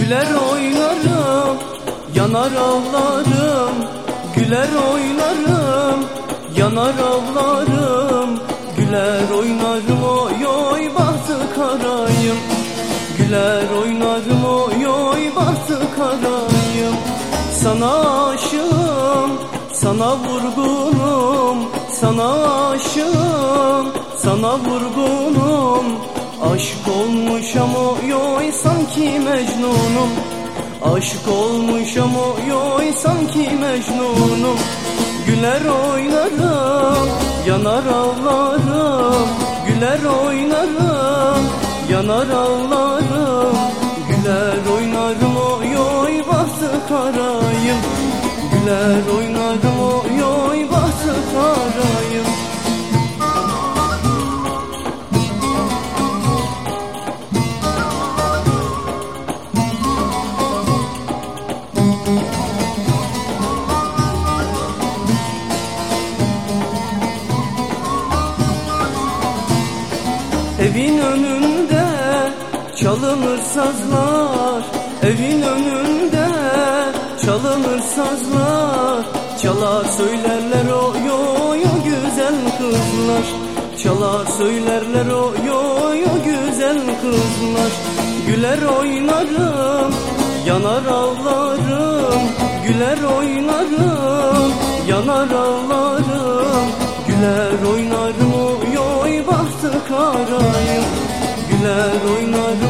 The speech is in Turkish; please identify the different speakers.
Speaker 1: Güler oynarım, yanar ağlarım. Güler oynarım, yanar ağlarım. Güler oynarım, oy oy bahtı karayım. Güler oynarım, oy oy bahtı karayım. Sana aşığım, sana vurgunum. Sana aşığım, sana vurgunum. Aşık olmuşam oy oy sanki Mecnunum. Aşık olmuşam oy oy sanki Mecnunum. Güler oynarım, yanar ağlarım. Güler oynarım, yanar ağlarım. Güler oynarım oy oy bahtı karayım. Güler oynarım oy oy bahtı karayım. Evin önünde çalınır sazlar. Evin önünde çalınır sazlar. Çalar söylerler oy oy o güzel kızlar. Çalar söylerler oy oy o güzel kızlar. Güler oynarım, yanar ağlarım. Güler oynarım, yanar ağlarım. Güler oynarım oy oy bahtı karayım. Güler oynarım.